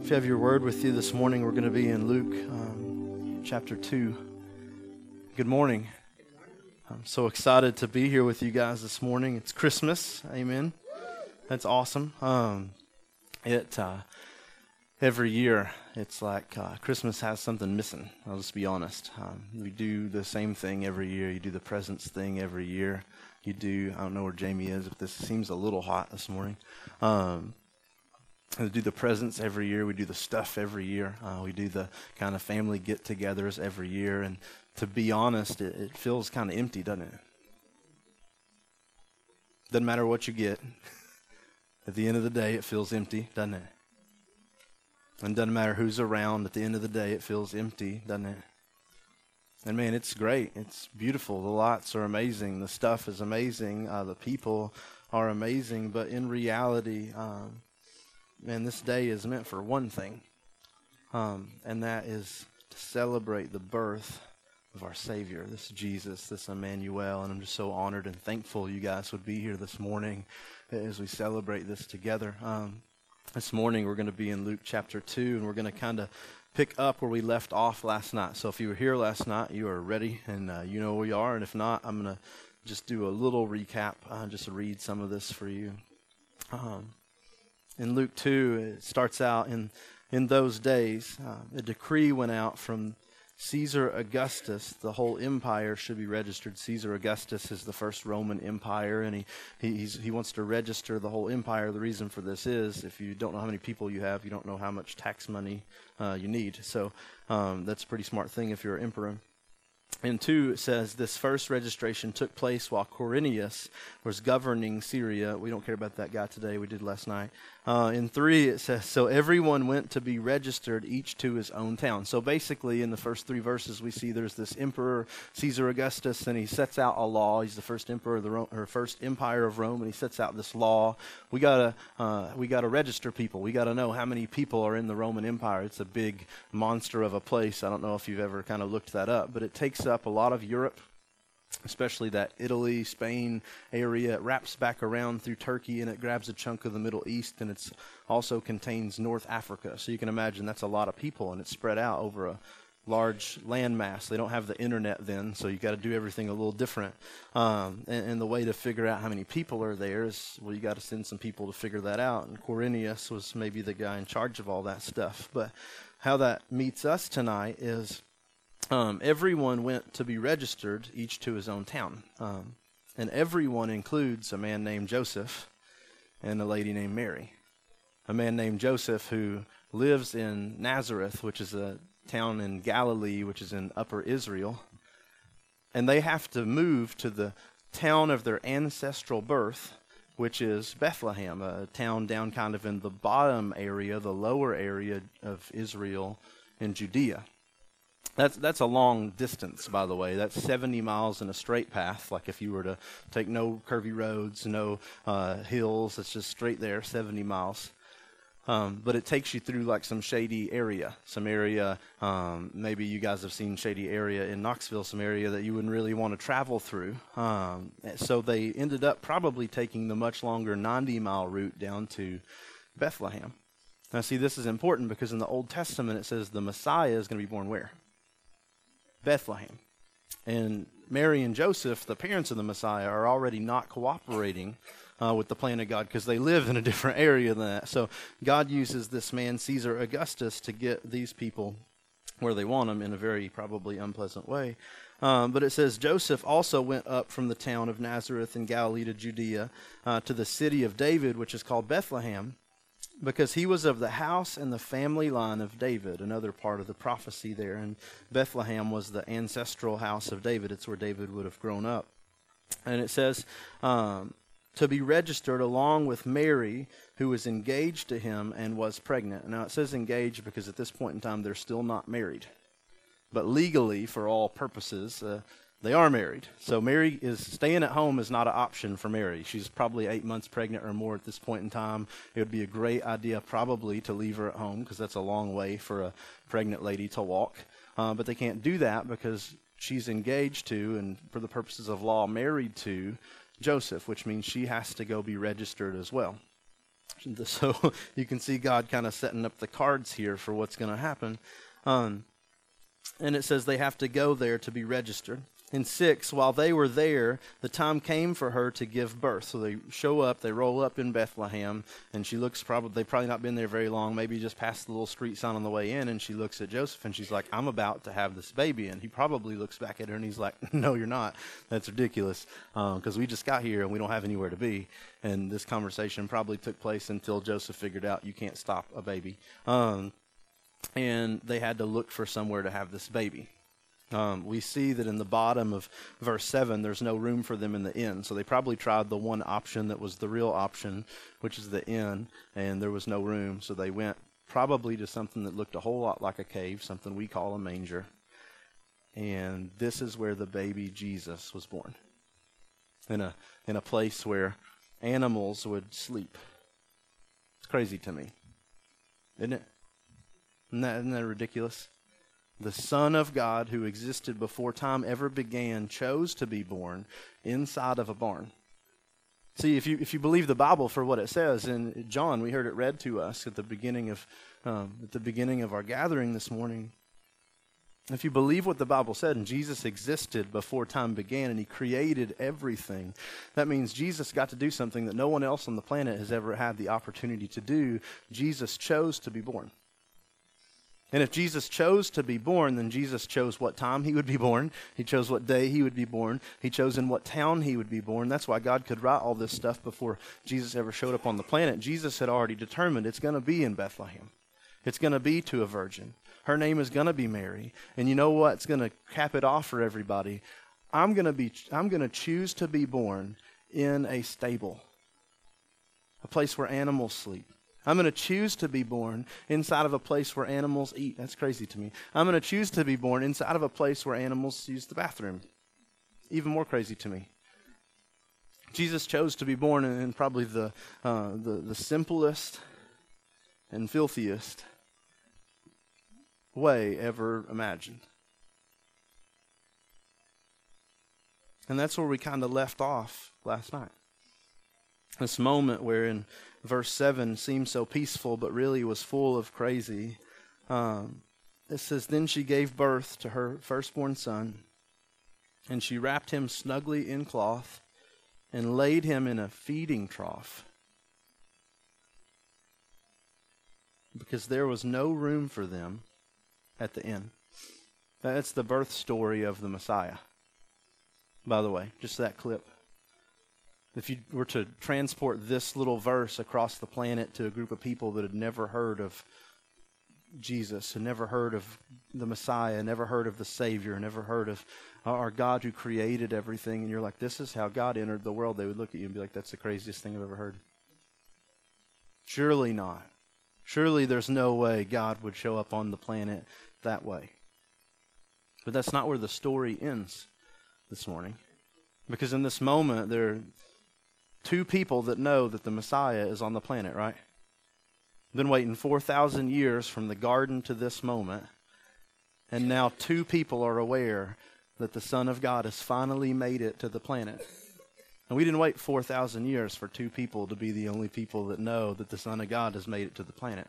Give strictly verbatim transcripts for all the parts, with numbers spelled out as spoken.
If you have your word with you this morning, we're going to be in Luke um, chapter two. Good morning. I'm so excited to be here with you guys this morning. It's Christmas. Amen. That's awesome. Um, it uh, every year, it's like uh, Christmas has something missing. I'll just be honest. Um, we do the same thing every year. You do the presents thing every year. You do, I don't know where Jamie is, but this seems a little hot this morning. Um, We do the presents every year. We do the stuff every year. Uh, we do the kind of family get-togethers every year. And to be honest, it, it feels kind of empty, doesn't it? Doesn't matter what you get. At the end of the day, it feels empty, doesn't it? And doesn't matter who's around. At the end of the day, it feels empty, doesn't it? And man, it's great. It's beautiful. The lights are amazing. The stuff is amazing. Uh, the people are amazing. But in reality, um, man, this day is meant for one thing, um, and that is to celebrate the birth of our Savior, this Jesus, this Emmanuel. And I'm just so honored and thankful you guys would be here this morning as we celebrate this together. Um, this morning we're going to be in Luke chapter two, and we're going to kind of pick up where we left off last night. So if you were here last night, you are ready, and uh, you know where we are. And if not, I'm going to just do a little recap, uh, just read some of this for you. Um, In Luke two, it starts out, in, in those days, uh, a decree went out from Caesar Augustus. The whole empire should be registered. Caesar Augustus is the first Roman empire, and he, he, he's, he wants to register the whole empire. The reason for this is, if you don't know how many people you have, you don't know how much tax money uh, you need. So um, that's a pretty smart thing if you're an emperor. In two, it says, this first registration took place while Quirinius was governing Syria. We don't care about that guy today. We did last night. Uh, in three, it says, so everyone went to be registered, each to his own town. So basically, in the first three verses, we see there's this emperor, Caesar Augustus, and he sets out a law. He's the first emperor of the Ro- or first empire of Rome, and he sets out this law. We gotta, uh, we gotta register people. We gotta know how many people are in the Roman Empire. It's a big monster of a place. I don't know if you've ever kind of looked that up, but it takes up a lot of Europe, especially that Italy, Spain area. It wraps back around through Turkey, and it grabs a chunk of the Middle East, and it also contains North Africa. So you can imagine that's a lot of people, and it's spread out over a large landmass. They don't have the internet then, so you got to do everything a little different. Um, and, and the way to figure out how many people are there is, well, you got to send some people to figure that out. And Quirinius was maybe the guy in charge of all that stuff. But how that meets us tonight is, Um, everyone went to be registered, each to his own town. Um, and everyone includes a man named Joseph and a lady named Mary. A man named Joseph who lives in Nazareth, which is a town in Galilee, which is in Upper Israel. And they have to move to the town of their ancestral birth, which is Bethlehem, a town down kind of in the bottom area, the lower area of Israel in Judea. That's that's a long distance, by the way. That's seventy miles in a straight path. Like if you were to take no curvy roads, no uh, hills, it's just straight there, seventy miles. Um, but it takes you through like some shady area, some area, um, maybe you guys have seen shady area in Knoxville, some area that you wouldn't really want to travel through. Um, so they ended up probably taking the much longer ninety-mile route down to Bethlehem. Now see, this is important because in the Old Testament it says the Messiah is going to be born where? Bethlehem. And Mary and Joseph, the parents of the Messiah, are already not cooperating uh, with the plan of God because they live in a different area than that. So God uses this man, Caesar Augustus, to get these people where they want them in a very probably unpleasant way. Um, but it says, Joseph also went up from the town of Nazareth in Galilee to Judea, uh, to the city of David, which is called Bethlehem, because he was of the house and the family line of David, another part of the prophecy there. And Bethlehem was the ancestral house of David. It's where David would have grown up. And it says, um, to be registered along with Mary, who was engaged to him and was pregnant. Now, it says engaged because at this point in time, they're still not married. But legally, for all purposes, uh, they are married. So Mary is staying at home is not an option for Mary. She's probably eight months pregnant or more at this point in time. It would be a great idea probably to leave her at home because that's a long way for a pregnant lady to walk. Uh, but they can't do that because she's engaged to, and for the purposes of law, married to Joseph, which means she has to go be registered as well. So you can see God kind of setting up the cards here for what's going to happen. Um, and it says they have to go there to be registered. In six, while they were there, the time came for her to give birth. So they show up, they roll up in Bethlehem, and she looks probably, they've probably not been there very long, maybe just past the little street sign on the way in, and she looks at Joseph, and she's like, I'm about to have this baby. And he probably looks back at her, and he's like, no, you're not. That's ridiculous, because um, we just got here, and we don't have anywhere to be. And this conversation probably took place until Joseph figured out you can't stop a baby. Um, and they had to look for somewhere to have this baby. Um, we see that in the bottom of verse seven, there's no room for them in the inn. So they probably tried the one option that was the real option, which is the inn, and there was no room. So they went probably to something that looked a whole lot like a cave, something we call a manger. And this is where the baby Jesus was born, in a in a place where animals would sleep. It's crazy to me, isn't it? Isn't that, isn't that ridiculous? The Son of God, who existed before time ever began, chose to be born inside of a barn. See, if you if you believe the Bible for what it says in John, we heard it read to us at the beginning of um, at the beginning of our gathering this morning. If you believe what the Bible said, and Jesus existed before time began, and he created everything, that means Jesus got to do something that no one else on the planet has ever had the opportunity to do. Jesus chose to be born. And if Jesus chose to be born, then Jesus chose what time he would be born. He chose what day he would be born. He chose in what town he would be born. That's why God could write all this stuff before Jesus ever showed up on the planet. Jesus had already determined it's going to be in Bethlehem. It's going to be to a virgin. Her name is going to be Mary. And you know what's going to cap it off for everybody? I'm going to be I'm going to choose to be born in a stable, a place where animals sleep. I'm going to choose to be born inside of a place where animals eat. That's crazy to me. I'm going to choose to be born inside of a place where animals use the bathroom. Even more crazy to me. Jesus chose to be born in, in probably the, uh, the the simplest and filthiest way ever imagined. And that's where we kind of left off last night. This moment where in verse seven seems so peaceful, but really was full of crazy. Um, it says, then she gave birth to her firstborn son, and she wrapped him snugly in cloth and laid him in a feeding trough, because there was no room for them at the inn. That's the birth story of the Messiah, by the way, just that clip. If you were to transport this little verse across the planet to a group of people that had never heard of Jesus, had never heard of the Messiah, never heard of the Savior, never heard of our God who created everything, and you're like, this is how God entered the world, they would look at you and be like, that's the craziest thing I've ever heard. Surely not. Surely there's no way God would show up on the planet that way. But that's not where the story ends this morning. Because in this moment, there are two people that know that the Messiah is on the planet, right? Been waiting four thousand years from the garden to this moment. And now two people are aware that the Son of God has finally made it to the planet. And we didn't wait four thousand years for two people to be the only people that know that the Son of God has made it to the planet.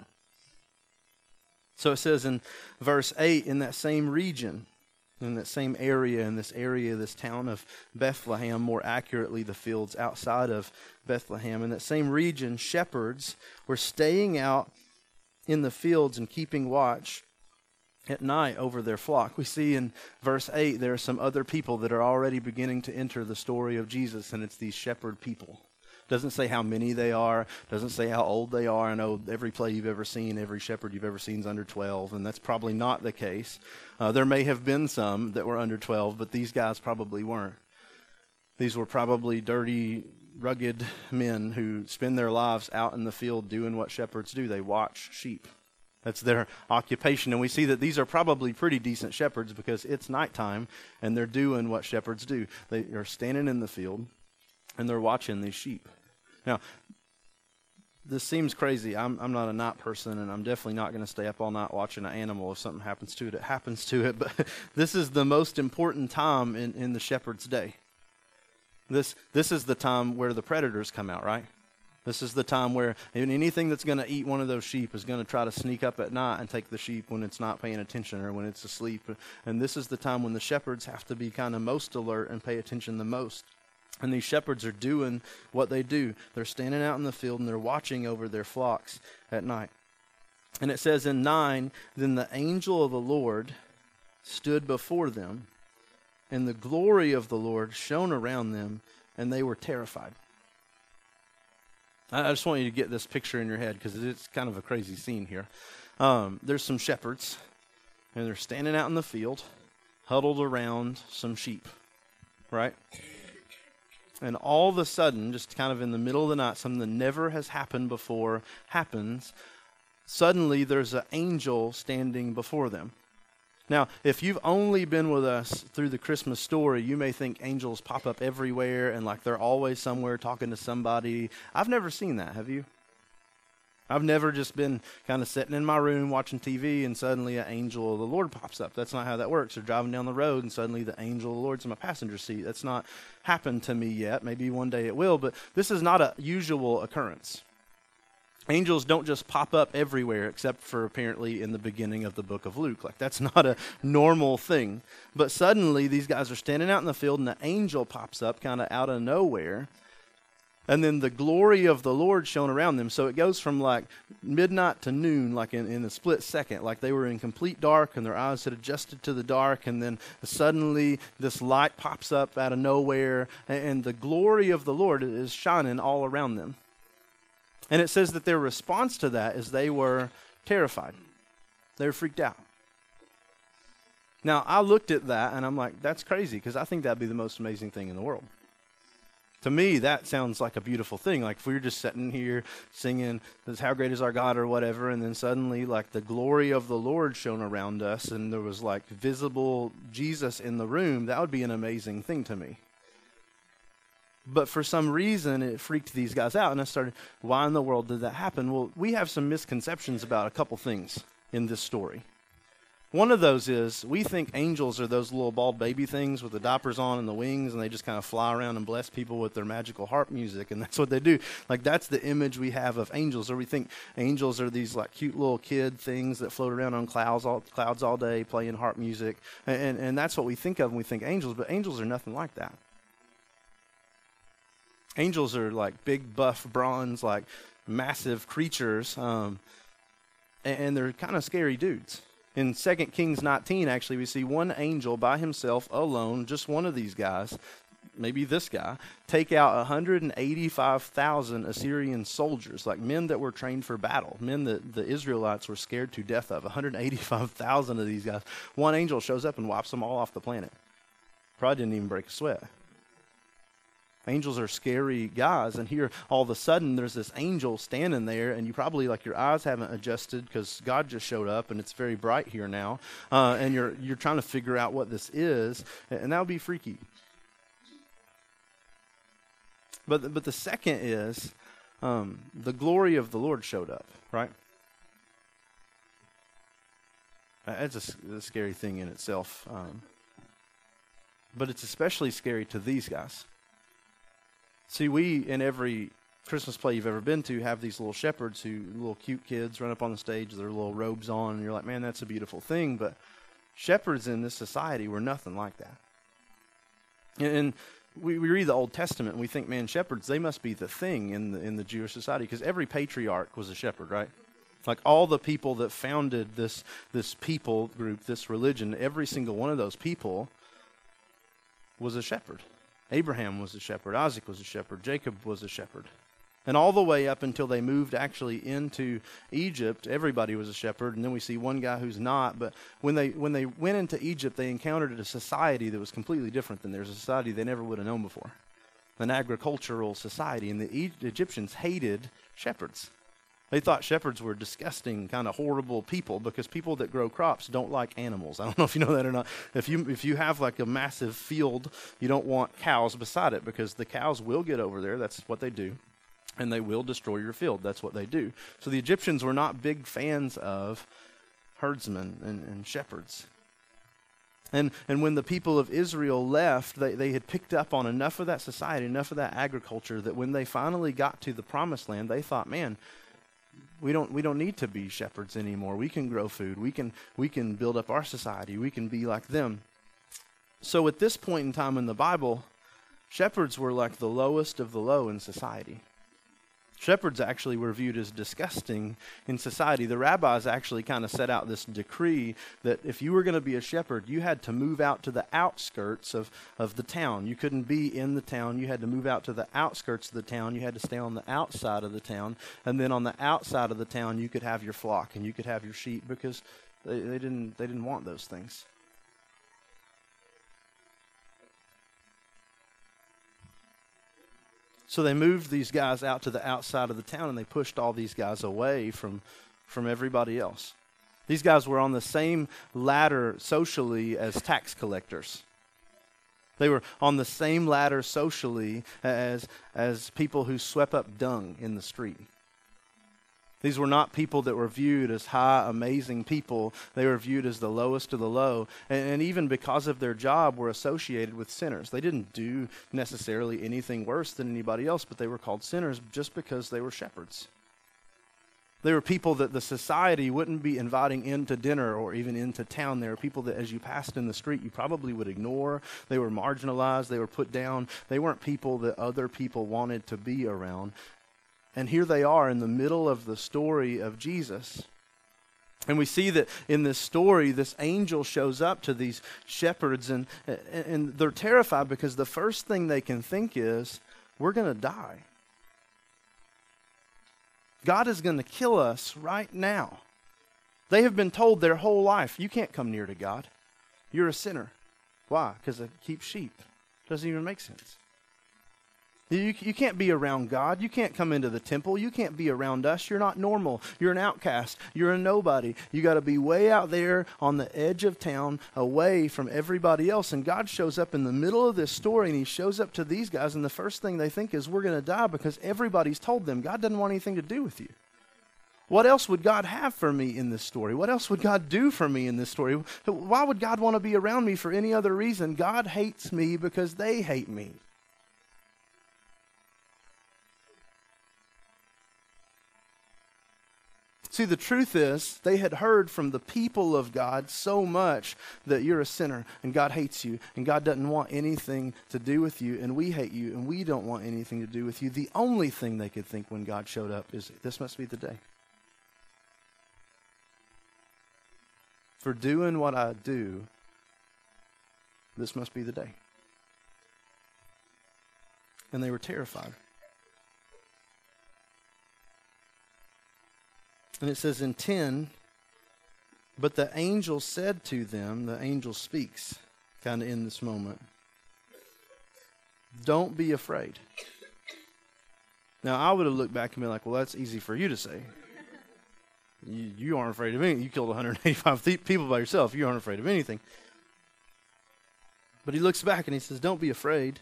So it says in verse eight, in that same region, in that same area, in this area, this town of Bethlehem, more accurately the fields outside of Bethlehem, in that same region, shepherds were staying out in the fields and keeping watch at night over their flock. We see in verse eight, there are some other people that are already beginning to enter the story of Jesus, and it's these shepherd people. Doesn't say how many they are, doesn't say how old they are. I know every play you've ever seen, every shepherd you've ever seen is under twelve, and that's probably not the case. Uh, there may have been some that were under twelve, but these guys probably weren't. These were probably dirty, rugged men who spend their lives out in the field doing what shepherds do. They watch sheep. That's their occupation, and we see that these are probably pretty decent shepherds because it's nighttime, and they're doing what shepherds do. They are standing in the field, and they're watching these sheep. Now, this seems crazy. I'm I'm not a night person, and I'm definitely not going to stay up all night watching an animal. If something happens to it, it happens to it. But this is the most important time in, in the shepherd's day. This this is the time where the predators come out, right? This is the time where anything that's going to eat one of those sheep is going to try to sneak up at night and take the sheep when it's not paying attention or when it's asleep. And this is the time when the shepherds have to be kind of most alert and pay attention the most. And these shepherds are doing what they do. They're standing out in the field and they're watching over their flocks at night. And it says in nine, then the angel of the Lord stood before them, and the glory of the Lord shone around them, and they were terrified. I just want you to get this picture in your head because it's kind of a crazy scene here. Um, there's some shepherds, and they're standing out in the field, huddled around some sheep, right? And all of a sudden, just kind of in the middle of the night, something that never has happened before happens. Suddenly, there's an angel standing before them. Now, if you've only been with us through the Christmas story, you may think angels pop up everywhere and like they're always somewhere talking to somebody. I've never seen that, have you? I've never just been kind of sitting in my room watching T V and suddenly an angel of the Lord pops up. That's not how that works. Or driving down the road and suddenly the angel of the Lord's in my passenger seat. That's not happened to me yet. Maybe one day it will, but this is not a usual occurrence. Angels don't just pop up everywhere except for apparently in the beginning of the book of Luke. Like that's not a normal thing. But suddenly these guys are standing out in the field and the angel pops up kind of out of nowhere. And then the glory of the Lord shone around them. So it goes from like midnight to noon, like in, in a split second. Like they were in complete dark and their eyes had adjusted to the dark. And then suddenly this light pops up out of nowhere. And, and the glory of the Lord is shining all around them. And it says that their response to that is they were terrified. They were freaked out. Now, I looked at that and I'm like, that's crazy because I think that'd be the most amazing thing in the world. To me, that sounds like a beautiful thing. Like if we were just sitting here singing, "How great is our God" or whatever, and then suddenly like the glory of the Lord shone around us and there was like visible Jesus in the room, that would be an amazing thing to me. But for some reason, it freaked these guys out. And I started, why in the world did that happen? Well, we have some misconceptions about a couple things in this story. One of those is we think angels are those little bald baby things with the diapers on and the wings, and they just kind of fly around and bless people with their magical harp music. And that's what they do. Like, that's the image we have of angels. Or we think angels are these, like, cute little kid things that float around on clouds all, clouds all day playing harp music. And, and, and that's what we think of when we think angels. But angels are nothing like that. Angels are like big, buff, bronze, like massive creatures, um, and, and they're kind of scary dudes. In Second Kings nineteen, actually, we see one angel by himself, alone, just one of these guys, maybe this guy, take out one hundred eighty-five thousand Assyrian soldiers, like men that were trained for battle, men that the Israelites were scared to death of. one hundred eighty-five thousand of these guys. One angel shows up and wipes them all off the planet. Probably didn't even break a sweat. Angels are scary guys, and here all of a sudden there's this angel standing there, and you probably, like, your eyes haven't adjusted because God just showed up and it's very bright here now, uh, and you're you're trying to figure out what this is, and that would be freaky. But but the second is um, the glory of the Lord showed up, right? That's a, a scary thing in itself, um, but it's especially scary to these guys. See, we, in every Christmas play you've ever been to, have these little shepherds who, little cute kids, run up on the stage with their little robes on, and you're like, man, that's a beautiful thing. But shepherds in this society were nothing like that. And, and we, we read the Old Testament, and we think, man, shepherds, they must be the thing in the, in the Jewish society, because every patriarch was a shepherd, right? Like all the people that founded this, this people group, this religion, every single one of those people was a shepherd. Abraham was a shepherd. Isaac was a shepherd. Jacob was a shepherd. And all the way up until they moved actually into Egypt, everybody was a shepherd. And then we see one guy who's not. But when they when they went into Egypt, they encountered a society that was completely different than theirs, a society they never would have known before. An agricultural society. And the e- Egyptians hated shepherds. They thought shepherds were disgusting, kind of horrible people, because people that grow crops don't like animals. I don't know if you know that or not. If you if you have like a massive field, you don't want cows beside it, because the cows will get over there. That's what they do. And they will destroy your field. That's what they do. So the Egyptians were not big fans of herdsmen and, and shepherds. And and when the people of Israel left, they, they had picked up on enough of that society, enough of that agriculture, that when they finally got to the promised land, they thought, man, we don't we don't need to be shepherds anymore. We can grow food. We can we can build up our society. We can be like them. So at this point in time in the Bible, shepherds were like the lowest of the low in society. Shepherds actually were viewed as disgusting in society. The rabbis actually kind of set out this decree that if you were going to be a shepherd, you had to move out to the outskirts of, of the town. You couldn't be in the town. You had to move out to the outskirts of the town. You had to stay on the outside of the town. And then on the outside of the town, you could have your flock and you could have your sheep, because they, they didn't they didn't want those things. So they moved these guys out to the outside of the town, and they pushed all these guys away from, from everybody else. These guys were on the same ladder socially as tax collectors. They were on the same ladder socially as, as people who swept up dung in the street. These were not people that were viewed as high, amazing people. They were viewed as the lowest of the low. And, and even because of their job, were associated with sinners. They didn't do necessarily anything worse than anybody else, but they were called sinners just because they were shepherds. They were people that the society wouldn't be inviting into dinner or even into town. They were people that as you passed in the street, you probably would ignore. They were marginalized. They were put down. They weren't people that other people wanted to be around. And here they are in the middle of the story of Jesus. And we see that in this story, this angel shows up to these shepherds, and, and they're terrified because the first thing they can think is, we're going to die. God is going to kill us right now. They have been told their whole life, you can't come near to God. You're a sinner. Why? Because I keep sheep. Doesn't even make sense. You, you can't be around God. You can't come into the temple. You can't be around us. You're not normal. You're an outcast. You're a nobody. You got to be way out there on the edge of town, away from everybody else. And God shows up in the middle of this story, and he shows up to these guys, and the first thing they think is, we're going to die, because everybody's told them God doesn't want anything to do with you. What else would God have for me in this story? What else would God do for me in this story? Why would God want to be around me for any other reason? God hates me because they hate me. See, the truth is, they had heard from the people of God so much that you're a sinner, and God hates you, and God doesn't want anything to do with you, and we hate you, and we don't want anything to do with you. The only thing they could think when God showed up is, this must be the day. For doing what I do, this must be the day. And they were terrified. And it says in ten, but the angel said to them, the angel speaks kind of in this moment, don't be afraid. Now, I would have looked back and been like, well, that's easy for you to say. You, you aren't afraid of anything. You killed one hundred eighty-five th- people by yourself. You aren't afraid of anything. But he looks back and he says, don't be afraid.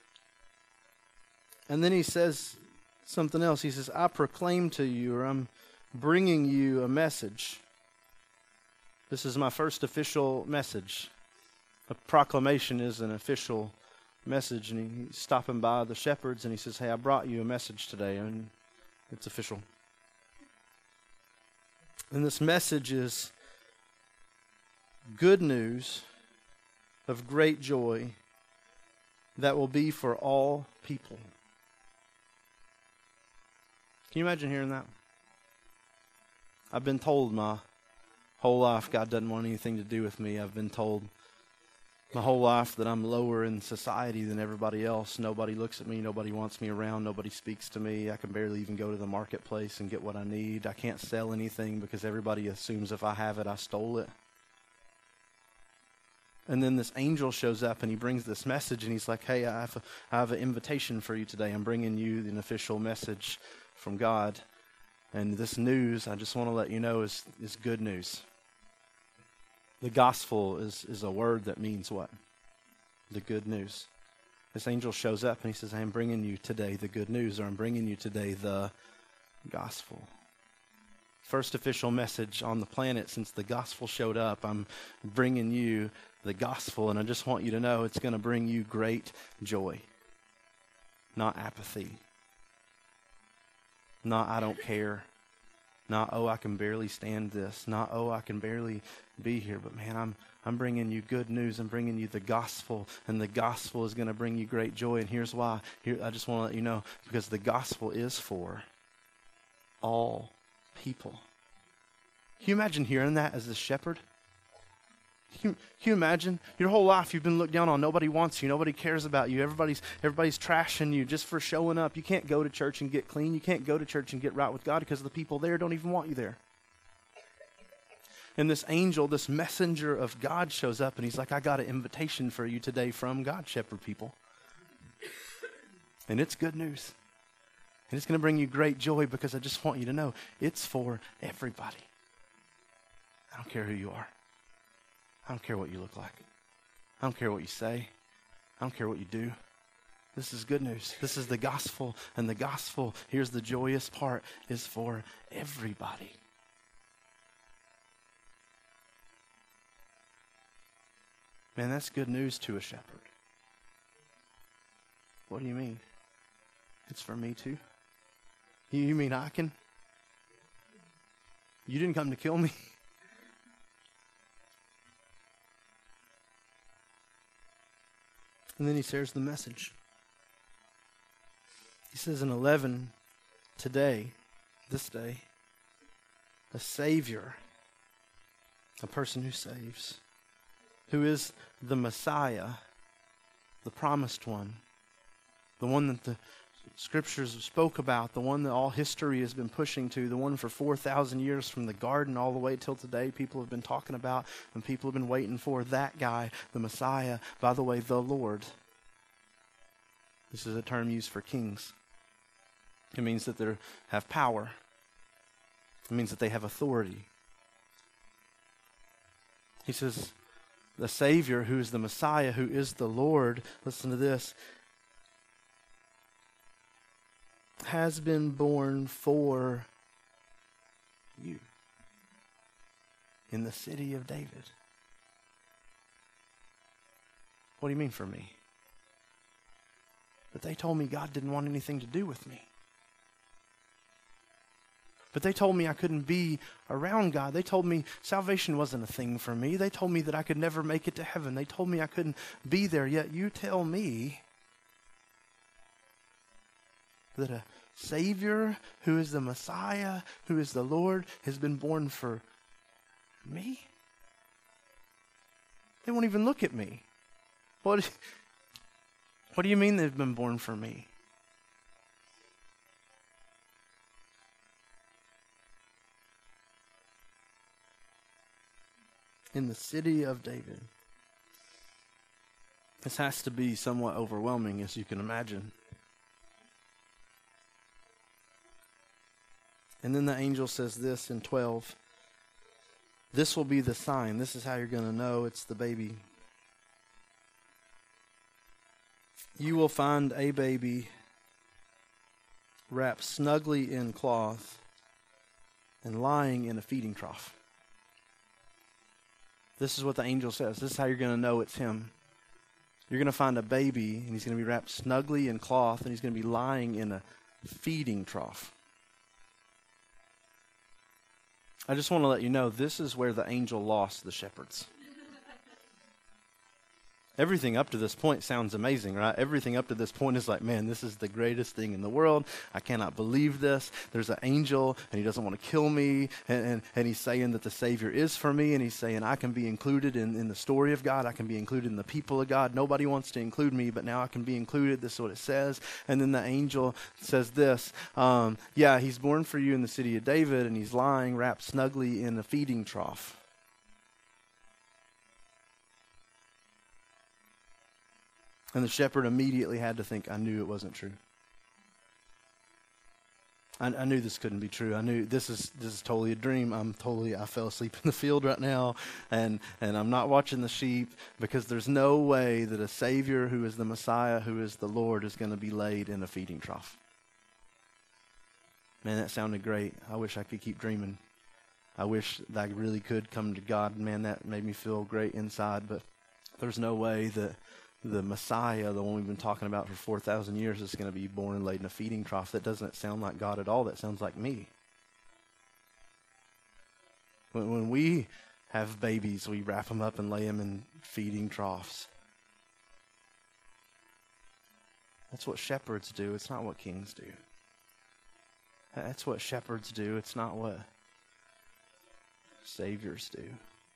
And then he says something else. He says, I proclaim to you, or I'm bringing you a message. This is my first official message. A proclamation is an official message. And he's stopping by the shepherds and he says, hey, I brought you a message today, and it's official. And this message is good news of great joy that will be for all people. Can you imagine hearing that? I've been told my whole life God doesn't want anything to do with me. I've been told my whole life that I'm lower in society than everybody else. Nobody looks at me. Nobody wants me around. Nobody speaks to me. I can barely even go to the marketplace and get what I need. I can't sell anything because everybody assumes if I have it, I stole it. And then this angel shows up and he brings this message and he's like, hey, I have, a, I have an invitation for you today. I'm bringing you an official message from God. And this news, I just want to let you know, is, is good news. The gospel is, is a word that means what? The good news. This angel shows up and he says, I'm bringing you today the good news, or I'm bringing you today the gospel. First official message on the planet since the gospel showed up. I'm bringing you the gospel, and I just want you to know it's going to bring you great joy, not apathy, not I don't care, not oh I can barely stand this, not oh I can barely be here, but man, I'm I'm bringing you good news. I'm bringing you the gospel, and the gospel is going to bring you great joy. And here's why. Here, I just want to let you know, because the gospel is for all people. Can you imagine hearing that as a shepherd? Can you, can you imagine? Your whole life you've been looked down on. Nobody wants you. Nobody cares about you. Everybody's everybody's trashing you just for showing up. You can't go to church and get clean. You can't go to church and get right with God because the people there don't even want you there. And this angel, this messenger of God shows up and he's like, I got an invitation for you today from God, shepherd people. And it's good news. And it's going to bring you great joy, because I just want you to know it's for everybody. I don't care who you are. I don't care what you look like. I don't care what you say. I don't care what you do. This is good news. This is the gospel. And the gospel, here's the joyous part, is for everybody. Man, that's good news to a shepherd. What do you mean? It's for me too? You mean I can? You didn't come to kill me. And then he shares the message. He says in eleven, today, this day, a Savior, a person who saves, who is the Messiah, the promised one, the one that the scriptures spoke about, the one that all history has been pushing to, the one for four thousand years from the garden all the way till today people have been talking about and people have been waiting for, that guy, the Messiah, by the way, the Lord. This is a term used for kings. It means that they have power. It means that they have authority. He says, the Savior, who is the Messiah, who is the Lord, listen to this, has been born for you in the city of David. What do you mean for me? But they told me God didn't want anything to do with me. But they told me I couldn't be around God. They told me salvation wasn't a thing for me. They told me that I could never make it to heaven. They told me I couldn't be there. Yet you tell me that a Savior who is the Messiah, who is the Lord, has been born for me? They won't even look at me. What, what do you mean they've been born for me? In the city of David. This has to be somewhat overwhelming, as you can imagine. And then the angel says this in twelve. This will be the sign. This is how you're going to know it's the baby. You will find a baby wrapped snugly in cloth and lying in a feeding trough. This is what the angel says. This is how you're going to know it's him. You're going to find a baby, and he's going to be wrapped snugly in cloth, and he's going to be lying in a feeding trough. I just want to let you know, this is where the angel lost the shepherds. Everything up to this point sounds amazing, right? Everything up to this point is like, man, this is the greatest thing in the world. I cannot believe this. There's an angel, and he doesn't want to kill me. And, and, and he's saying that the Savior is for me. And he's saying I can be included in, in the story of God. I can be included in the people of God. Nobody wants to include me, but now I can be included. This is what it says. And then the angel says this. Um, yeah, he's born for you in the city of David, and he's lying wrapped snugly in a feeding trough. And the shepherd immediately had to think, I knew it wasn't true. I, I knew this couldn't be true. I knew this is this is totally a dream. I'm totally, I fell asleep in the field right now, and, and I'm not watching the sheep, because there's no way that a Savior who is the Messiah, who is the Lord, is going to be laid in a feeding trough. Man, that sounded great. I wish I could keep dreaming. I wish that I really could come to God. Man, that made me feel great inside, but There's no way that the Messiah, the one we've been talking about for four thousand years, is going to be born and laid in a feeding trough. That doesn't sound like God at all. That sounds like me. When, when we have babies, we wrap them up and lay them in feeding troughs. That's what shepherds do. It's not what kings do. That's what shepherds do. It's not what saviors do.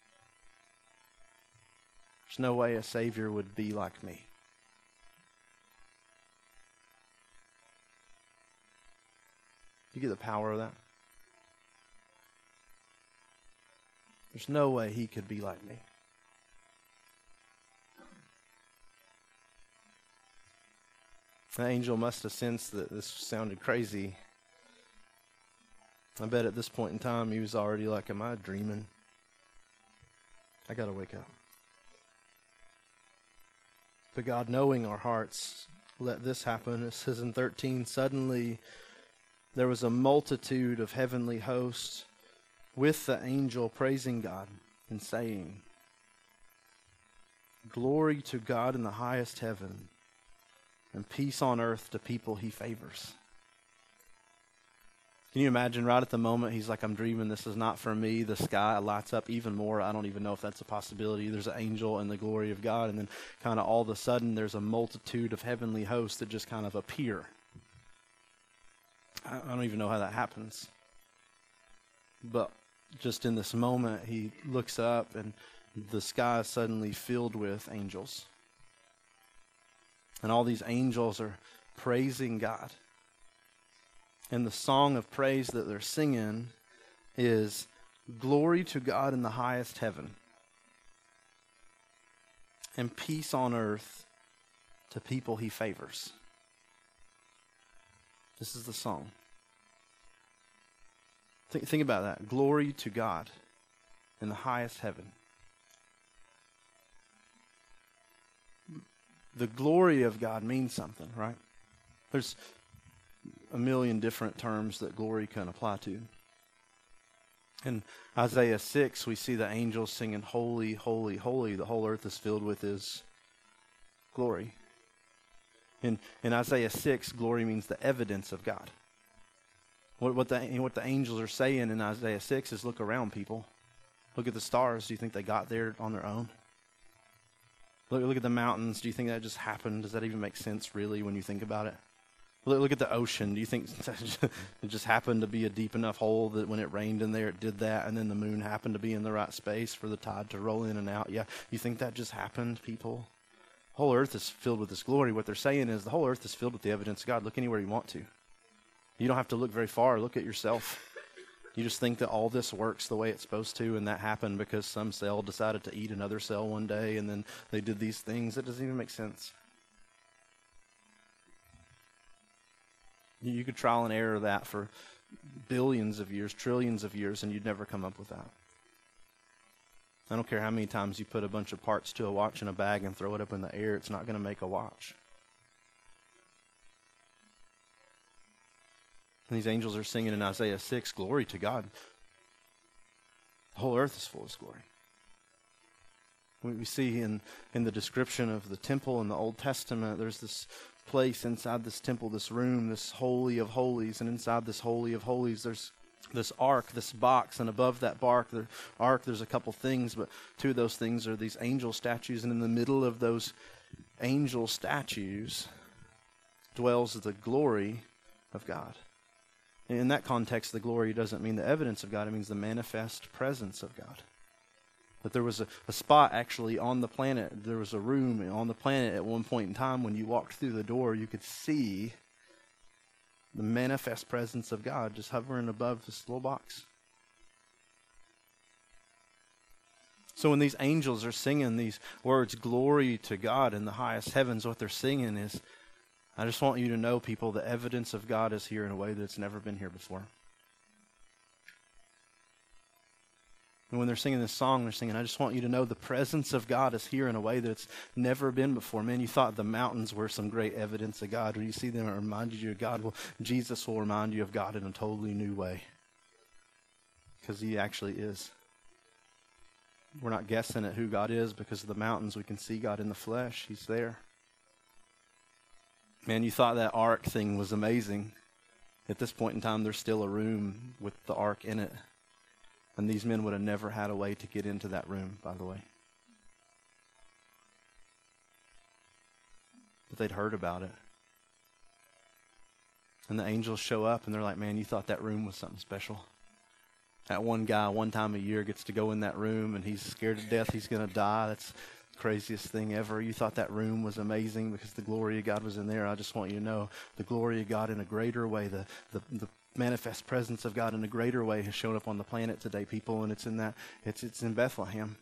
There's no way a savior would be like me. You get the power of that? There's no way he could be like me. The angel must have sensed that this sounded crazy. I bet at this point in time he was already like, am I dreaming? I gotta wake up. But God, knowing our hearts, let this happen. It says in thirteen, suddenly there was a multitude of heavenly hosts with the angel praising God and saying, glory to God in the highest heaven, and peace on earth to people he favors. Can you imagine right at the moment he's like, I'm dreaming, this is not for me. The sky lights up even more. I don't even know if that's a possibility. There's an angel and the glory of God, and then kind of all of a sudden there's a multitude of heavenly hosts that just kind of appear. I don't even know how that happens. But just in this moment, he looks up and the sky is suddenly filled with angels. And all these angels are praising God. And the song of praise that they're singing is, glory to God in the highest heaven, and peace on earth to people he favors. This is the song. Think, think about that. Glory to God in the highest heaven. The glory of God means something, right? There's a million different terms that glory can apply to. In Isaiah six, we see the angels singing, holy, holy, holy. The whole earth is filled with his glory. In, in Isaiah six, glory means the evidence of God. What, what, the, what the angels are saying in Isaiah six is, look around, people. Look at the stars. Do you think they got there on their own? Look, look at the mountains. Do you think that just happened? Does that even make sense, really, when you think about it? Look, look at the ocean. Do you think it just happened to be a deep enough hole that when it rained in there, it did that, and then the moon happened to be in the right space for the tide to roll in and out? Yeah, you think that just happened, people? The whole earth is filled with this glory. What they're saying is the whole earth is filled with the evidence of God. Look anywhere you want to. You don't have to look very far. Look at yourself. You just think that all this works the way it's supposed to, and that happened because some cell decided to eat another cell one day, and then they did these things. It doesn't even make sense. You could trial and error that for billions of years, trillions of years, and you'd never come up with that. I don't care how many times you put a bunch of parts to a watch in a bag and throw it up in the air, it's not going to make a watch. And these angels are singing in Isaiah six, glory to God. The whole earth is full of his glory. We see in, in the description of the temple in the Old Testament, there's this place inside this temple, this room, this holy of holies, and inside this holy of holies there's this ark, this box, and above that bark, the ark, there's a couple things, but two of those things are these angel statues, and in the middle of those angel statues dwells the glory of God. And in that context, the glory doesn't mean the evidence of God, it means the manifest presence of God. That there was a, a spot actually on the planet, there was a room on the planet at one point in time when you walked through the door, you could see the manifest presence of God just hovering above this little box. So when these angels are singing these words, glory to God in the highest heavens, what they're singing is, I just want you to know, people, the evidence of God is here in a way that's never been here before. And when they're singing this song, they're singing, I just want you to know the presence of God is here in a way that it's never been before. Man, you thought the mountains were some great evidence of God. When you see them, it reminds you of God. Well, Jesus will remind you of God in a totally new way. Because he actually is. We're not guessing at who God is because of the mountains. We can see God in the flesh. He's there. Man, you thought that ark thing was amazing. At this point in time, there's still a room with the ark in it. And these men would have never had a way to get into that room, by the way. But they'd heard about it. And the angels show up and they're like, man, you thought that room was something special. That one guy one time a year gets to go in that room and he's scared to death he's going to die. That's the craziest thing ever. You thought that room was amazing because the glory of God was in there. I just want you to know the glory of God in a greater way, the, the, the manifest presence of God in a greater way has shown up on the planet today, people, and it's in that, it's, it's in Bethlehem.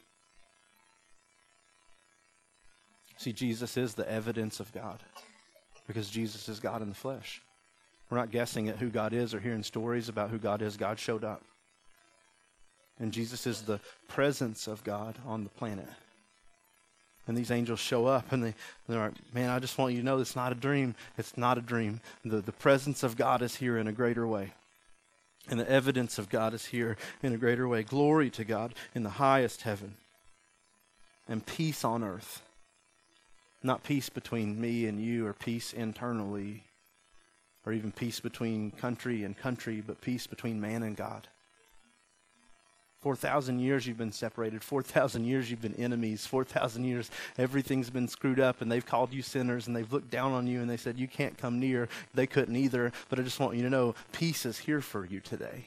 See, Jesus is the evidence of God because Jesus is God in the flesh. We're not guessing at who God is or hearing stories about who God is. God showed up. And Jesus is the presence of God on the planet. And these angels show up and they, they're like, man, I just want you to know it's not a dream. It's not a dream. The, the presence of God is here in a greater way. And the evidence of God is here in a greater way. Glory to God in the highest heaven. And peace on earth. Not peace between me and you or peace internally. Or even peace between country and country, but peace between man and God. four thousand years you've been separated. four thousand years you've been enemies. four thousand years everything's been screwed up and they've called you sinners and they've looked down on you and they said you can't come near. They couldn't either. But I just want you to know peace is here for you today.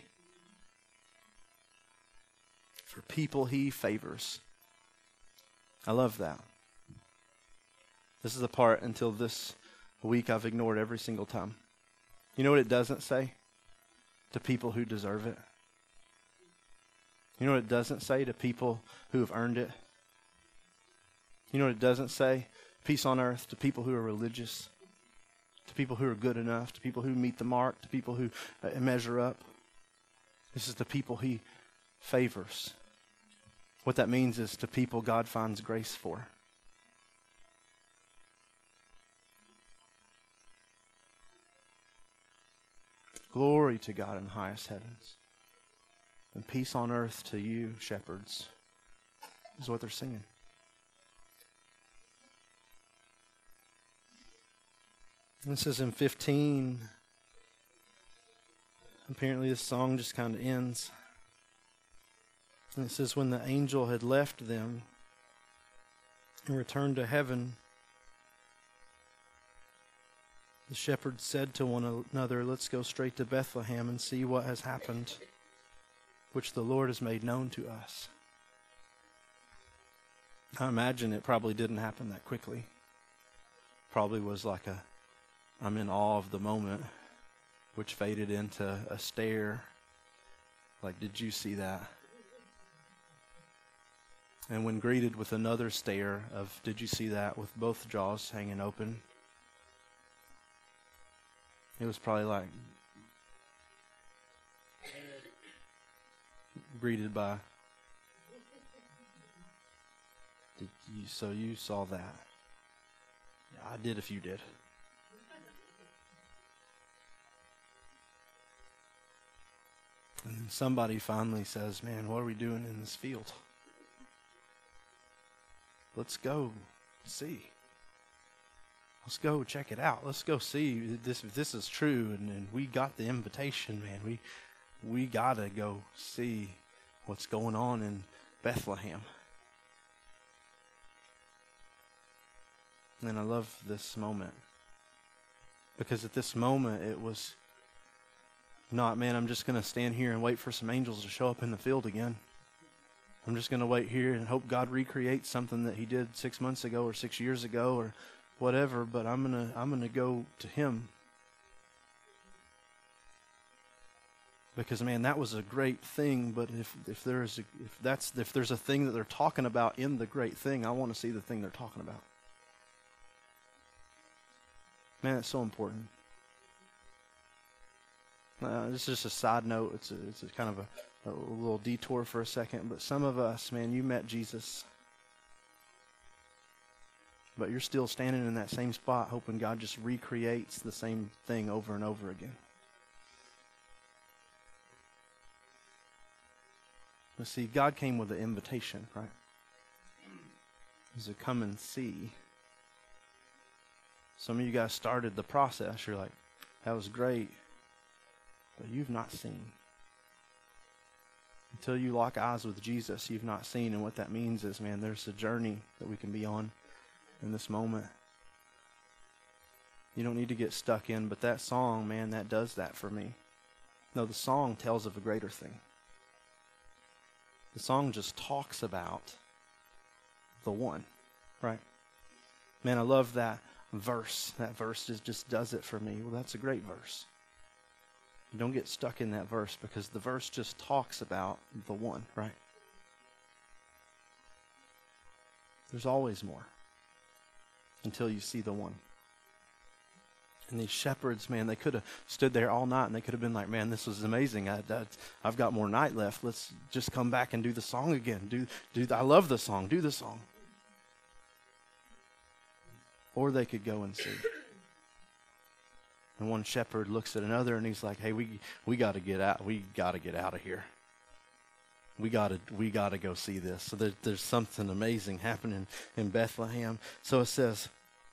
For people he favors. I love that. This is the part until this week I've ignored every single time. You know what it doesn't say? To people who deserve it. You know what it doesn't say? To people who have earned it. You know what it doesn't say? Peace on earth to people who are religious. To people who are good enough. To people who meet the mark. To people who uh, measure up. This is the people he favors. What that means is to people God finds grace for. Glory to God in the highest heavens. And peace on earth to you, shepherds, is what they're singing. And this is in fifteen. Apparently this song just kind of ends. And it says, when the angel had left them and returned to heaven, the shepherds said to one another, let's go straight to Bethlehem and see what has happened, which the Lord has made known to us. I imagine it probably didn't happen that quickly. Probably was like a, I'm in awe of the moment, which faded into a stare. Like, did you see that? And when greeted with another stare of, did you see that, with both jaws hanging open, it was probably like, greeted by, did you, so you saw that? Yeah, I did if you did. And then somebody finally says, man, what are we doing in this field? Let's go see. Let's go check it out. Let's go see this, if this is true. And, and we got the invitation, man. We we got to go see what's going on in Bethlehem. And I love this moment. Because at this moment, it was not, man, I'm just going to stand here and wait for some angels to show up in the field again. I'm just going to wait here and hope God recreates something that he did six months ago or six years ago or whatever, but I'm going to I'm going to go to him. Because, man, that was a great thing, but if if there's a, if that's if there's a thing that they're talking about in the great thing, I want to see the thing they're talking about. Man, it's so important. Uh, this is just a side note. It's a, it's a kind of a, a little detour for a second. But some of us, man, you met Jesus. But you're still standing in that same spot hoping God just recreates the same thing over and over again. But see, God came with an invitation, right? is to come and see. Some of you guys started the process. You're like, that was great, but you've not seen. Until you lock eyes with Jesus, you've not seen. And what that means is, man, there's a journey that we can be on in this moment. You don't need to get stuck in, but that song, man, that does that for me. No, the song tells of a greater thing. The song just talks about the one, right? Man, I love that verse. That verse just, just does it for me. Well, that's a great verse. You don't get stuck in that verse because the verse just talks about the one, right? There's always more until you see the one. And these shepherds, man, they could have stood there all night and they could have been like, man, this was amazing. I, I, I've got more night left. Let's just come back and do the song again. Do, do. I love the song. Do the song. Or they could go and see. And one shepherd looks at another and he's like, hey, we we got to get out. We got to get out of here. We got to we got to go see this. So there, there's something amazing happening in Bethlehem. So it says,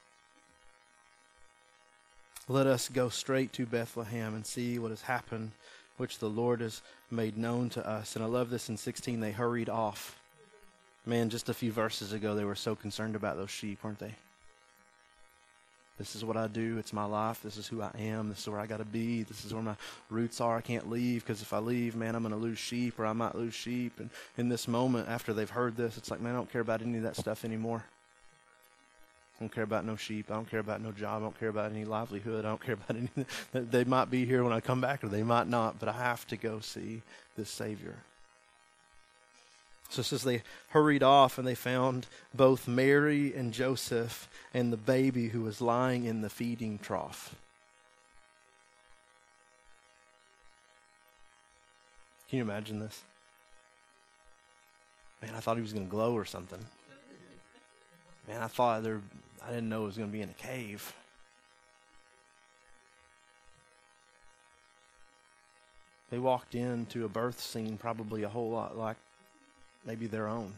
let us go straight to Bethlehem and see what has happened, which the Lord has made known to us. And I love this in sixteen, they hurried off. Man, just a few verses ago, they were so concerned about those sheep, weren't they? This is what I do. It's my life. This is who I am. This is where I got to be. This is where my roots are. I can't leave because if I leave, man, I'm going to lose sheep or I might lose sheep. And in this moment, after they've heard this, it's like, man, I don't care about any of that stuff anymore. I don't care about no sheep. I don't care about no job. I don't care about any livelihood. I don't care about anything. They might be here when I come back or they might not, but I have to go see this Savior. So it says they hurried off and they found both Mary and Joseph and the baby who was lying in the feeding trough. Can you imagine this? Man, I thought he was going to glow or something. Man, I thought there, I didn't know it was going to be in a cave. They walked into a birth scene probably a whole lot like maybe their own.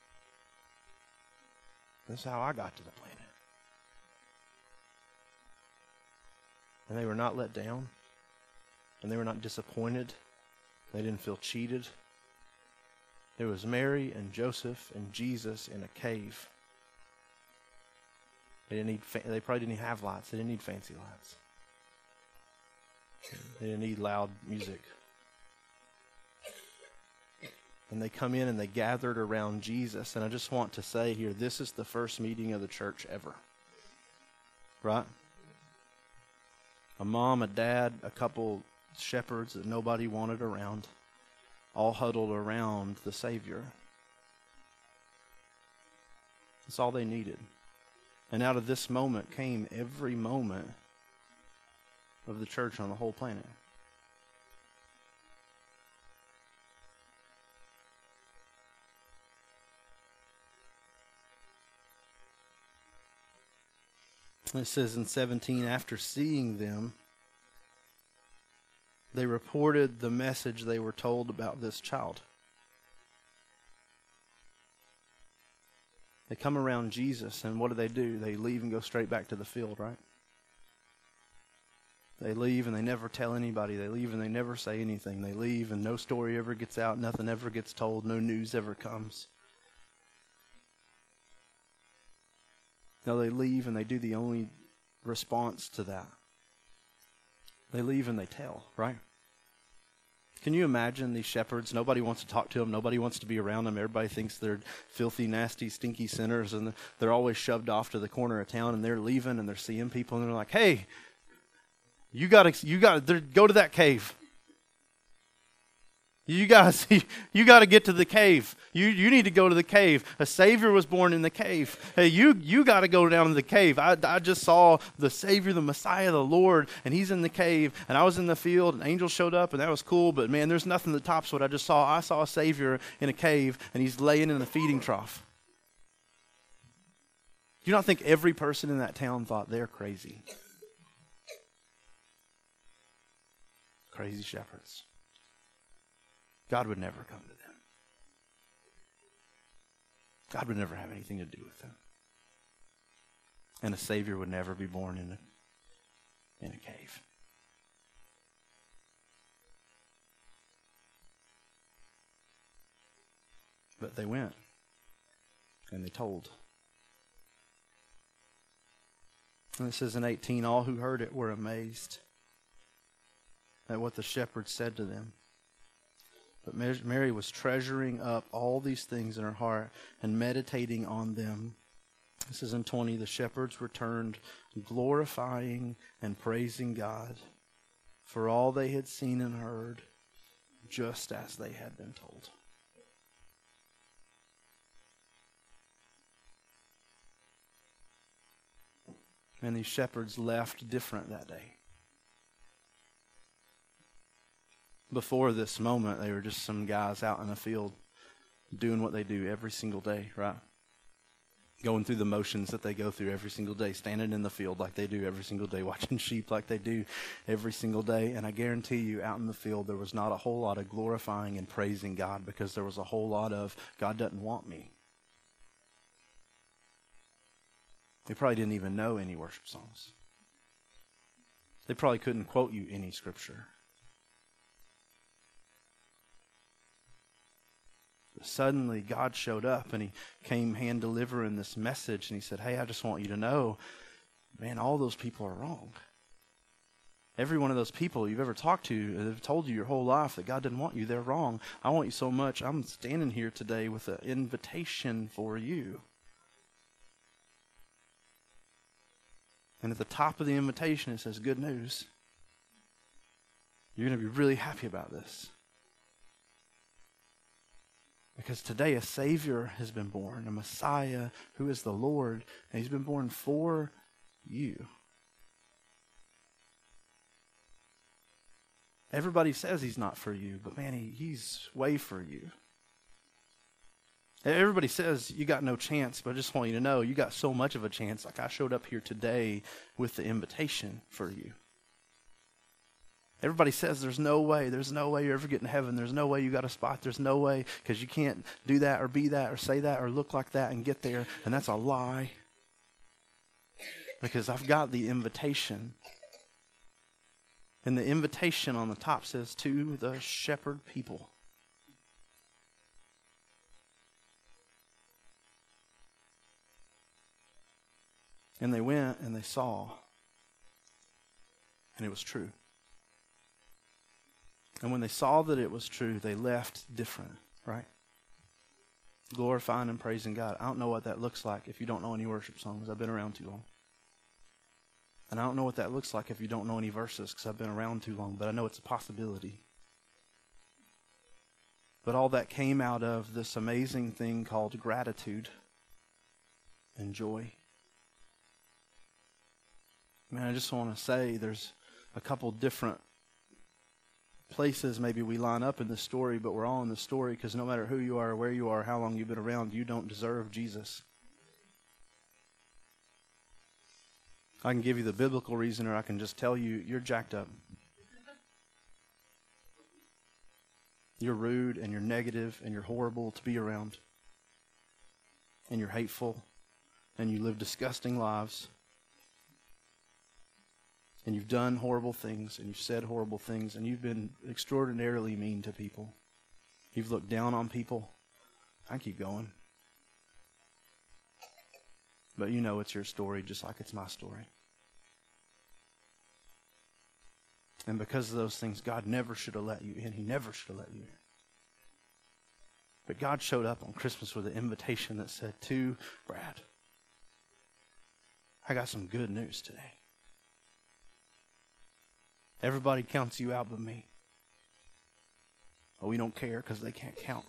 That's how I got to the planet. And they were not let down. And they were not disappointed. They didn't feel cheated. There was Mary and Joseph and Jesus in a cave. They didn't need. Fa- they probably didn't have lights. They didn't need fancy lights. They didn't need loud music. And they come in and they gathered around Jesus. And I just want to say here, this is the first meeting of the church ever. Right? A mom, a dad, a couple shepherds that nobody wanted around, all huddled around the Savior. That's all they needed. And out of this moment came every moment of the church on the whole planet. It says in seventeen, after seeing them, they reported the message they were told about this child. They come around Jesus, and what do they do? They leave and go straight back to the field, right? They leave and they never tell anybody. They leave and they never say anything. They leave and no story ever gets out. Nothing ever gets told. No news ever comes. No, they leave and they do the only response to that. They leave and they tell, right? Can you imagine these shepherds? Nobody wants to talk to them. Nobody wants to be around them. Everybody thinks they're filthy, nasty, stinky sinners, and they're always shoved off to the corner of town, and they're leaving and they're seeing people, and they're like, hey, you got to you got to go to that cave. You guys, you got to get to the cave. You you need to go to the cave. A Savior was born in the cave. Hey, you you got to go down to the cave. I, I just saw the Savior, the Messiah, the Lord, and he's in the cave. And I was in the field, and angels showed up, and that was cool. But man, there's nothing that tops what I just saw. I saw a Savior in a cave, and he's laying in a feeding trough. Do you not think every person in that town thought they're crazy? Crazy shepherds. God would never come to them. God would never have anything to do with them. And a Savior would never be born in a, in a cave. But they went and they told. And it says in eighteen, all who heard it were amazed at what the shepherds said to them. But Mary was treasuring up all these things in her heart and meditating on them. This is in twenty. The shepherds returned, glorifying and praising God for all they had seen and heard, just as they had been told. And these shepherds left different that day. Before this moment, they were just some guys out in the field doing what they do every single day, right? Going through the motions that they go through every single day, standing in the field like they do every single day, watching sheep like they do every single day. And I guarantee you, out in the field, there was not a whole lot of glorifying and praising God, because there was a whole lot of, God doesn't want me. They probably didn't even know any worship songs. They probably couldn't quote you any scripture. But suddenly God showed up and he came hand delivering this message, and he said, hey, I just want you to know, man, all those people are wrong. Every one of those people you've ever talked to that have told you your whole life that God didn't want you, they're wrong. I want you so much. I'm standing here today with an invitation for you. And at the top of the invitation, it says, good news. You're going to be really happy about this. Because today a Savior has been born, a Messiah who is the Lord, and he's been born for you. Everybody says he's not for you, but man, he, he's way for you. Everybody says you got no chance, but I just want you to know you got so much of a chance. Like I showed up here today with the invitation for you. Everybody says there's no way, there's no way you're ever getting to heaven. There's no way you got a spot. There's no way, because you can't do that or be that or say that or look like that and get there. And that's a lie. Because I've got the invitation. And the invitation on the top says, to the shepherd people. And they went and they saw. And it was true. And when they saw that it was true, they left different, right? Glorifying and praising God. I don't know what that looks like if you don't know any worship songs. I've been around too long. And I don't know what that looks like if you don't know any verses, because I've been around too long. But I know it's a possibility. But all that came out of this amazing thing called gratitude and joy. Man, I just want to say there's a couple different places maybe we line up in this story, but we're all in this story because no matter who you are, where you are, how long you've been around, you don't deserve Jesus. I can give you the biblical reason, or I can just tell you you're jacked up. You're rude and you're negative and you're horrible to be around. And you're hateful and you live disgusting lives. And you've done horrible things, and you've said horrible things, and you've been extraordinarily mean to people. You've looked down on people. I keep going. But you know it's your story just like it's my story. And because of those things, God never should have let you in. He never should have let you in. But God showed up on Christmas with an invitation that said, to Brad, I got some good news today. Everybody counts you out but me. But we don't care because they can't count.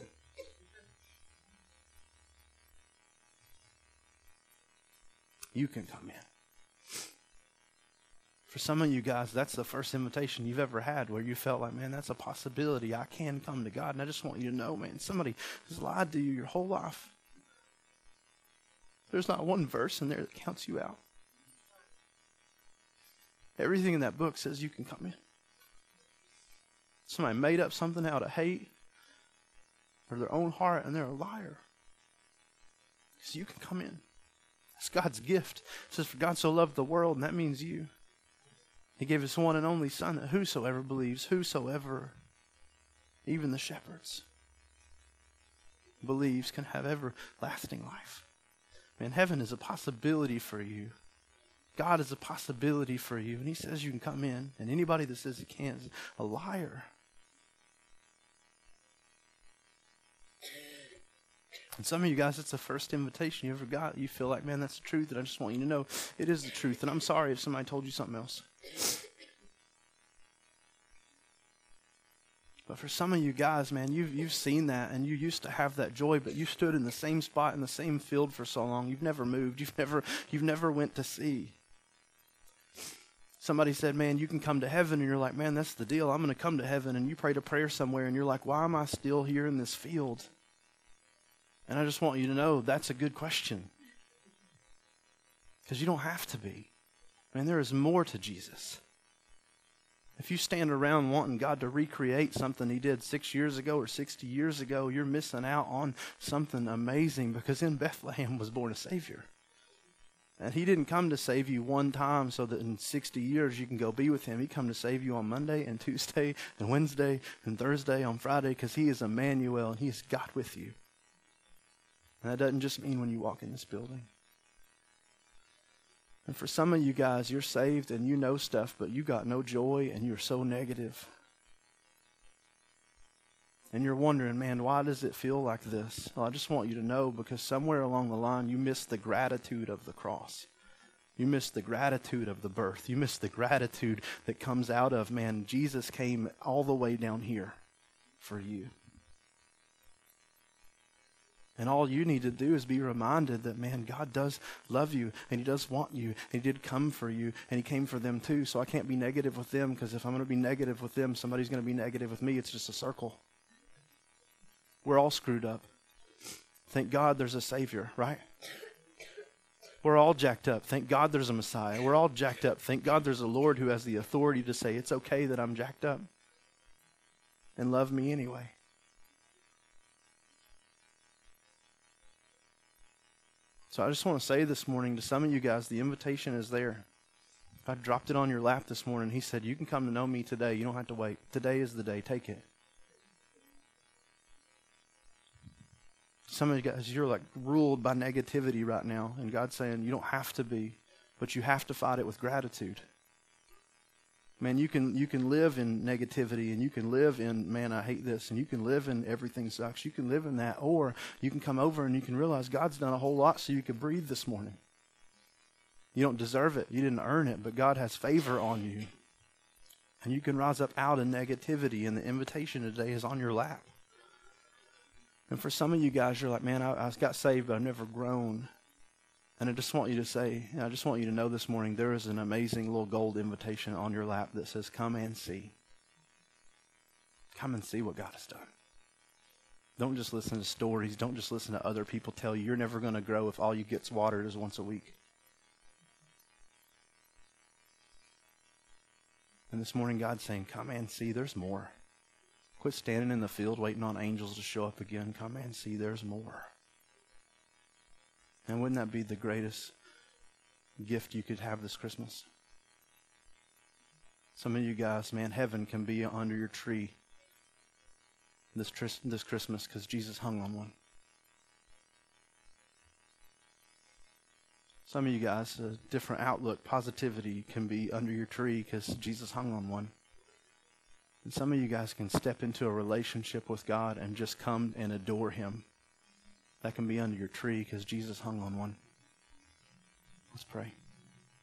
You can come in. For some of you guys, that's the first invitation you've ever had where you felt like, man, that's a possibility. I can come to God. And I just want you to know, man, somebody has lied to you your whole life. There's not one verse in there that counts you out. Everything in that book says you can come in. Somebody made up something out of hate or their own heart, and they're a liar. says, you can come in. It's God's gift. It says, for God so loved the world, and that means you. He gave his one and only Son, that whosoever believes, whosoever, even the shepherds, believes can have everlasting life. Man, heaven is a possibility for you. God is a possibility for you. And he says you can come in. And anybody that says he can't is a liar. And some of you guys, it's the first invitation you ever got. You feel like, man, that's the truth. And I just want you to know it is the truth. And I'm sorry if somebody told you something else. But for some of you guys, man, you've, you've seen that and you used to have that joy, but you stood in the same spot in the same field for so long. You've never moved. You've never, you've never went to sea. Somebody said, man, you can come to heaven, and you're like, man, that's the deal. I'm going to come to heaven. And you prayed a prayer somewhere, and you're like, why am I still here in this field? And I just want you to know that's a good question. Because you don't have to be. Man, there is more to Jesus. If you stand around wanting God to recreate something he did six years ago or sixty years ago, you're missing out on something amazing, because in Bethlehem was born a Savior. And he didn't come to save you one time so that in sixty years you can go be with him. He come to save you on Monday and Tuesday and Wednesday and Thursday, on Friday, because he is Emmanuel and he is God with you. And that doesn't just mean when you walk in this building. And for some of you guys, you're saved and you know stuff, but you got no joy and you're so negative. And you're wondering, man, why does it feel like this? Well, I just want you to know, because somewhere along the line you missed the gratitude of the cross. You missed the gratitude of the birth. You missed the gratitude that comes out of, man, Jesus came all the way down here for you. And all you need to do is be reminded that, man, God does love you, and he does want you, and he did come for you, and he came for them too. So I can't be negative with them, because if I'm going to be negative with them, somebody's going to be negative with me. It's just a circle. We're all screwed up. Thank God there's a Savior, right? We're all jacked up. Thank God there's a Messiah. We're all jacked up. Thank God there's a Lord who has the authority to say, it's okay that I'm jacked up, and love me anyway. So I just want to say this morning to some of you guys, the invitation is there. If I dropped it on your lap this morning, he said, you can come to know me today. You don't have to wait. Today is the day. Take it. Some of you guys, you're like ruled by negativity right now. And God's saying you don't have to be, but you have to fight it with gratitude. Man, you can you can live in negativity, and you can live in, man, I hate this, and you can live in everything sucks. You can live in that, or you can come over and you can realize God's done a whole lot so you could breathe this morning. You don't deserve it. You didn't earn it, but God has favor on you. And you can rise up out of negativity, and the invitation today is on your lap. And for some of you guys, you're like, man, I, I got saved, but I've never grown. And I just want you to say, I just want you to know this morning, there is an amazing little gold invitation on your lap that says, come and see. Come and see what God has done. Don't just listen to stories. Don't just listen to other people tell you you're never going to grow if all you get's watered is once a week. And this morning, God's saying, come and see, there's more. Quit standing in the field waiting on angels to show up again. Come and see, there's more. And wouldn't that be the greatest gift you could have this Christmas? Some of you guys, man, heaven can be under your tree this tris- this Christmas because Jesus hung on one. Some of you guys, a different outlook, positivity can be under your tree because Jesus hung on one. And some of you guys can step into a relationship with God and just come and adore him. That can be under your tree because Jesus hung on one. Let's pray.